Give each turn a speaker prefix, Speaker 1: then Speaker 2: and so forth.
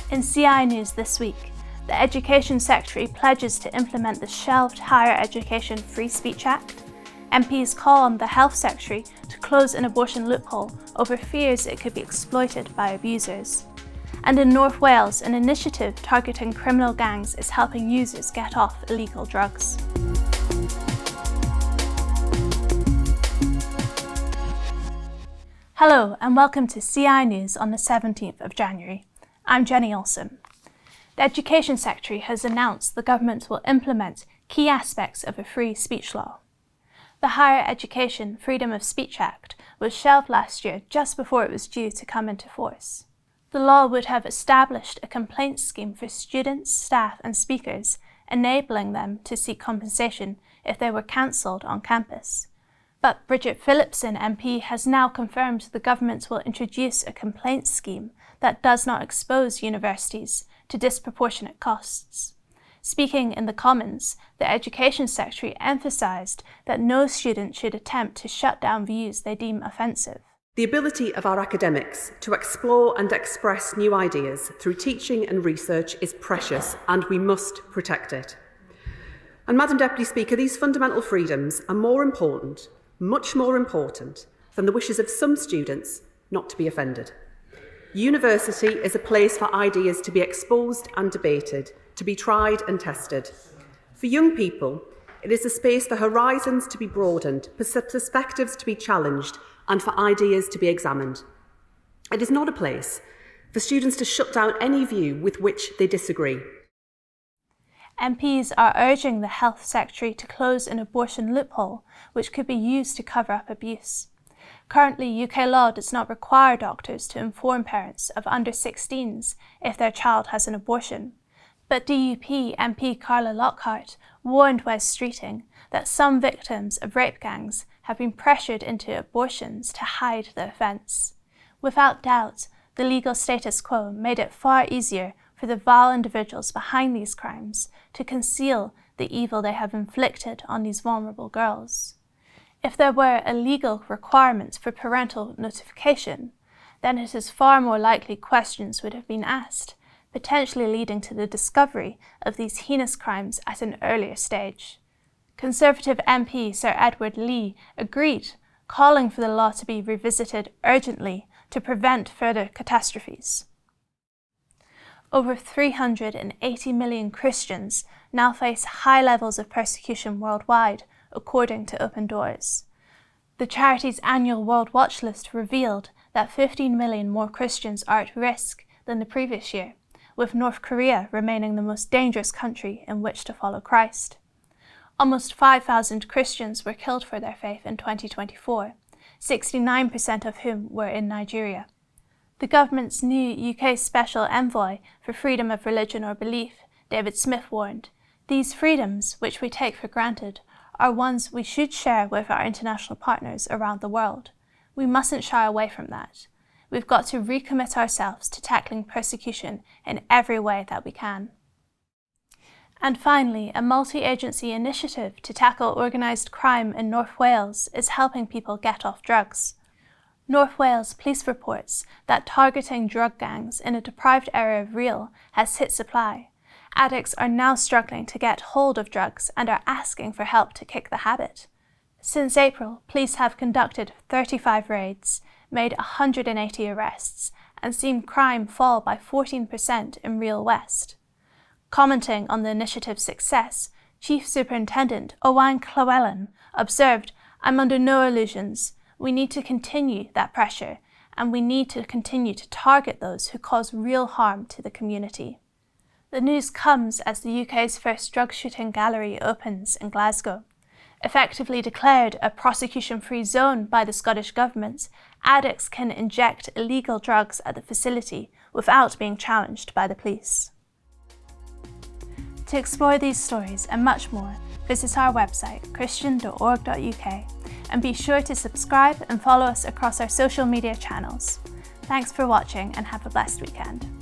Speaker 1: In CI News this week, the Education Secretary pledges to implement the shelved Higher Education Free Speech Act. MPs call on the Health Secretary to close an abortion loophole over fears it could be exploited by abusers. And in North Wales, an initiative targeting criminal gangs is helping users get off illegal drugs. Hello and welcome to CI News on the 17th of January. I'm Jenny Olson. The Education Secretary has announced the government will implement key aspects of a free speech law. The Higher Education Freedom of Speech Act was shelved last year just before it was due to come into force. The law would have established a complaints scheme for students, staff and speakers, enabling them to seek compensation if they were cancelled on campus. But Bridget Phillipson MP has now confirmed the government will introduce a complaints scheme that does not expose universities to disproportionate costs. Speaking in the Commons, the Education Secretary emphasised that no student should attempt to shut down views they deem offensive.
Speaker 2: The ability of our academics to explore and express new ideas through teaching and research is precious and we must protect it. And Madam Deputy Speaker, these fundamental freedoms are more important, much more important, than the wishes of some students not to be offended. University is a place for ideas to be exposed and debated, to be tried and tested. For young people, it is a space for horizons to be broadened, perspectives to be challenged, and for ideas to be examined. It is not a place for students to shut down any view with which they disagree.
Speaker 1: MPs are urging the Health Secretary to close an abortion loophole which could be used to cover up abuse. Currently, UK law does not require doctors to inform parents of under 16s if their child has an abortion. But DUP MP Carla Lockhart warned Wes Streeting that some victims of rape gangs have been pressured into abortions to hide the offence. Without doubt, the legal status quo made it far easier for the vile individuals behind these crimes to conceal the evil they have inflicted on these vulnerable girls. If there were illegal requirements for parental notification, then it is far more likely questions would have been asked, potentially leading to the discovery of these heinous crimes at an earlier stage. Conservative MP Sir Edward Lee agreed, calling for the law to be revisited urgently to prevent further catastrophes. Over 380 million Christians now face high levels of persecution worldwide, according to Open Doors. The charity's annual World Watch List revealed that 15 million more Christians are at risk than the previous year, with North Korea remaining the most dangerous country in which to follow Christ. Almost 5,000 Christians were killed for their faith in 2024, 69% of whom were in Nigeria. The government's new UK Special Envoy for Freedom of Religion or Belief, David Smith, warned, "These freedoms, which we take for granted, are ones we should share with our international partners around the world. We mustn't shy away from that. We've got to recommit ourselves to tackling persecution in every way that we can." And finally, a multi-agency initiative to tackle organised crime in North Wales is helping people get off drugs. North Wales Police reports that targeting drug gangs in a deprived area of Rhyl has hit supply. Addicts are now struggling to get hold of drugs and are asking for help to kick the habit. Since April, police have conducted 35 raids, made 180 arrests, and seen crime fall by 14% in Rhyl West. Commenting on the initiative's success, Chief Superintendent Owain Llewellyn observed, "I'm under no illusions. We need to continue that pressure, and we need to continue to target those who cause real harm to the community." The news comes as the UK's first drug shooting gallery opens in Glasgow. Effectively declared a prosecution-free zone by the Scottish Government, addicts can inject illegal drugs at the facility without being challenged by the police. To explore these stories and much more, visit our website christian.org.uk and be sure to subscribe and follow us across our social media channels. Thanks for watching and have a blessed weekend.